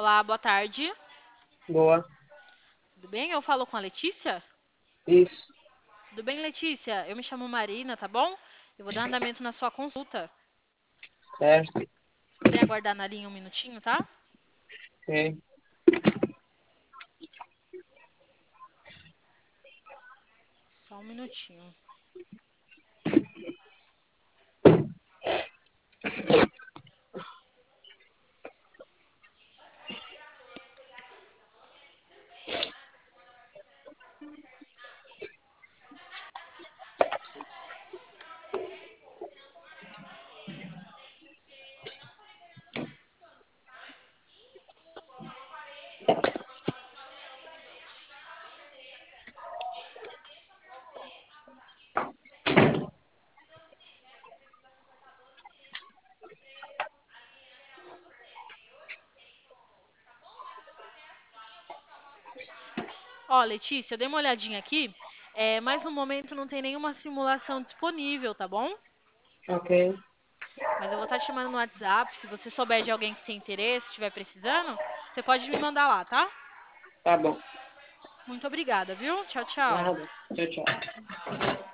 Olá, boa tarde. Boa. Tudo bem? Eu falo com a Letícia? Isso, Tudo bem, Letícia? Eu me chamo Marina, tá bom? Eu vou dar andamento na sua consulta. certo. Se puder aguardar na linha um minutinho, tá? Ok. Só um minutinho. Ó, Letícia, eu dei uma olhadinha aqui, mas no momento não tem nenhuma simulação disponível, tá bom? Ok, Mas eu vou estar te chamando no WhatsApp. Se você souber de alguém que tem interesse, estiver precisando, você pode me mandar lá, tá? tá bom. Muito obrigada, viu? Tchau, tchau. Nada. Tchau, tchau.